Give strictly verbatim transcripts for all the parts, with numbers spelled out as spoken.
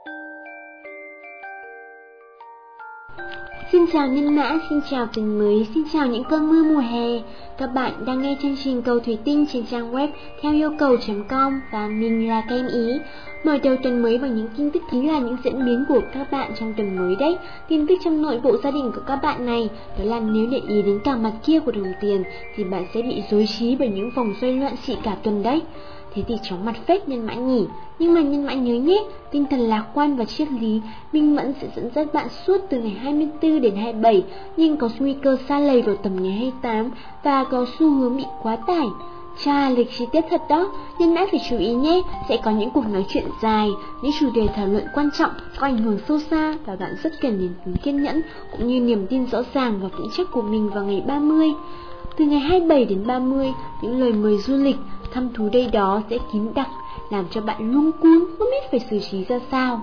Xin chào Nhân Mã, xin chào tuần mới, xin chào những cơn mưa mùa hè. Các bạn đang nghe chương trình Cầu Thủy Tinh trên trang web theo yêu cầu chấm com và mình là Kem Ý. Mở đầu tuần mới bằng những tin tức chính là những diễn biến của các bạn trong tuần mới đấy. Tin tức trong nội bộ gia đình của các bạn này đó là nếu để ý đến cả mặt kia của đồng tiền thì bạn sẽ bị rối trí bởi những vòng xoay loạn xị cả tuần đấy. Thế thì chóng mặt phết Nhân Mã nhỉ. Nhưng mà Nhân Mã nhớ nhé, tinh thần lạc quan và triết lý minh mẫn sẽ dẫn dắt bạn suốt từ ngày hai mươi tư đến hai mươi bảy, nhưng có nguy cơ sa lầy vào tầm ngày hai mươi tám và có xu hướng bị quá tải. Chà, lịch chi tiết thật đó. Nhân Mã phải chú ý nhé, sẽ có những cuộc nói chuyện dài, những chủ đề thảo luận quan trọng có ảnh hưởng sâu xa và bạn rất cần đến tính kiên nhẫn cũng như niềm tin rõ ràng và vững chắc của mình vào ngày ba mươi. Từ ngày hai mươi bảy đến ba mươi, những lời mời du lịch, thăm thú đây đó sẽ kín đặc, làm cho bạn luống cuống, không biết phải xử trí ra sao.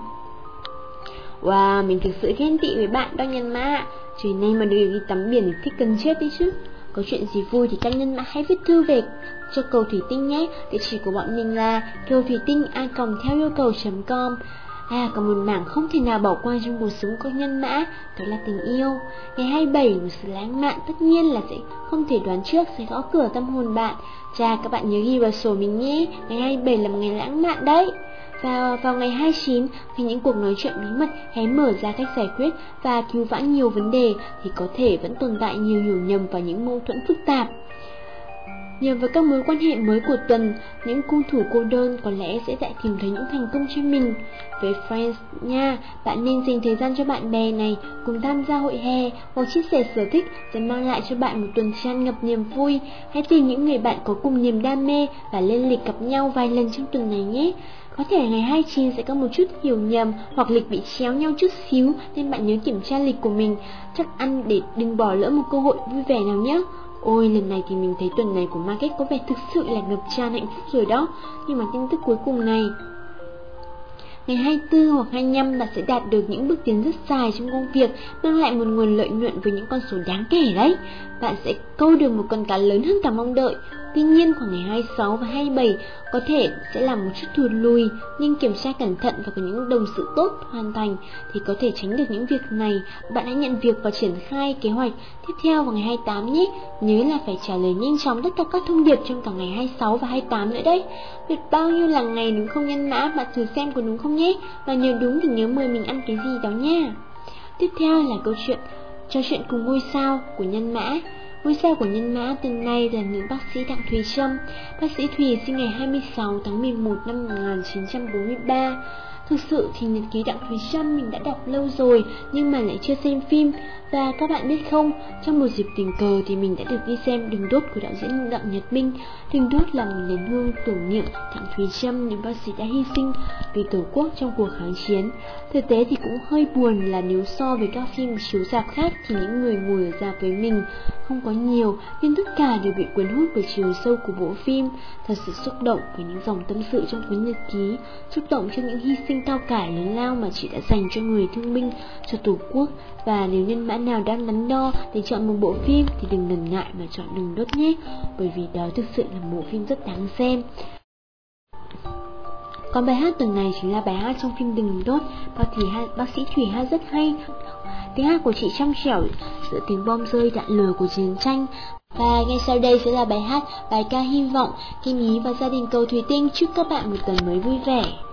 Wow, mình thực sự ghen tị với bạn đó Nhân Mã. Trời nay mà được đi tắm biển thì thích cần chết đấy chứ. Có chuyện gì vui thì các Nhân Mã hãy viết thư về cho Cầu Thủy Tinh nhé. Địa chỉ của bọn mình là cầu thủy tinh a còng theo yêu cầu chấm com. À, còn một mảng không thể nào bỏ qua trong cuộc sống của Nhân Mã, đó là tình yêu. Ngày hai mươi bảy, một sự lãng mạn tất nhiên là sẽ không thể đoán trước sẽ gõ cửa tâm hồn bạn. Chà, các bạn nhớ ghi vào sổ mình nhé, ngày hai mươi bảy là một ngày lãng mạn đấy. Và vào ngày hai mươi chín, khi những cuộc nói chuyện bí mật hé mở ra cách giải quyết và cứu vãn nhiều vấn đề thì có thể vẫn tồn tại nhiều hiểu nhầm và những mâu thuẫn phức tạp. Nhờ vào các mối quan hệ mới của tuần, những cung thủ cô đơn có lẽ sẽ lại tìm thấy những thành công cho mình. Với Friends nha, bạn nên dành thời gian cho bạn bè này, cùng tham gia hội hè hoặc chia sẻ sở thích sẽ mang lại cho bạn một tuần tràn ngập niềm vui. Hãy tìm những người bạn có cùng niềm đam mê và lên lịch gặp nhau vài lần trong tuần này nhé. Có thể ngày hai mươi chín sẽ có một chút hiểu nhầm hoặc lịch bị chéo nhau chút xíu, nên bạn nhớ kiểm tra lịch của mình chắc ăn để đừng bỏ lỡ một cơ hội vui vẻ nào nhé. Ôi, lần này thì mình thấy tuần này của Market có vẻ thực sự là ngập tràn hạnh phúc rồi đó. Nhưng mà tin tức cuối cùng này, ngày hai mươi tư hoặc hai mươi lăm bạn sẽ đạt được những bước tiến rất dài trong công việc, mang lại một nguồn lợi nhuận với những con số đáng kể đấy. Bạn sẽ câu được một con cá lớn hơn cả mong đợi. Tuy nhiên khoảng ngày hai mươi sáu và hai mươi bảy có thể sẽ làm một chút thụt lùi, nhưng kiểm tra cẩn thận và có những đồng sự tốt hoàn thành thì có thể tránh được những việc này. Bạn hãy nhận việc và triển khai kế hoạch tiếp theo vào ngày hai mươi tám nhé. Nhớ là phải trả lời nhanh chóng tất cả các thông điệp trong cả ngày hai mươi sáu và hai mươi tám nữa đấy. Biết bao nhiêu là ngày đúng không Nhân Mã, bạn thử xem có đúng không nhé. Và nếu đúng thì nhớ mời mình ăn cái gì đó nha. Tiếp theo là câu chuyện trò chuyện cùng ngôi sao của Nhân Mã. Ngôi sao của Nhân Mã tuần này là nữ bác sĩ Đặng Thùy Trâm. Bác sĩ Thùy sinh ngày hai mươi sáu tháng mười một năm một nghìn chín trăm bốn mươi ba. Thực sự thì nhật ký Đặng Thùy Trâm mình đã đọc lâu rồi nhưng mà lại chưa xem phim. Và các bạn biết không, trong một dịp tình cờ thì mình đã được đi xem Đường Đốt của đạo diễn Đặng Nhật Minh. Đường Đốt là một nén hương tưởng niệm Đặng Thùy Trâm, những bác sĩ đã hy sinh vì Tổ quốc trong cuộc kháng chiến. Thực tế thì cũng hơi buồn là nếu so với các phim chiếu rạp khác thì những người ngồi ở rạp với mình không có nhiều, nhưng tất cả đều bị cuốn hút bởi chiều sâu của bộ phim. Thật sự xúc động với những dòng tâm sự trong cuốn nhật ký, xúc động cho những hy sinh cao cả lớn lao mà chị đã dành cho người thương binh, cho Tổ quốc. Và nếu Nhân Mã nào đang đắn đo để chọn một bộ phim thì đừng ngần ngại mà chọn Đường Đốt nhé, bởi vì đó thực sự là một bộ phim rất đáng xem. Còn bài hát tuần này chính là bài hát trong phim Đường Đốt. Bác, thì hát, bác sĩ Thủy hát rất hay. Tiếng hát của chị trong trẻo giữa tiếng bom rơi đạn lửa của chiến tranh. Và ngay sau đây sẽ là bài hát, bài ca hy vọng. Kim Ý và gia đình Cầu Thủy Tinh chúc các bạn một tuần mới vui vẻ.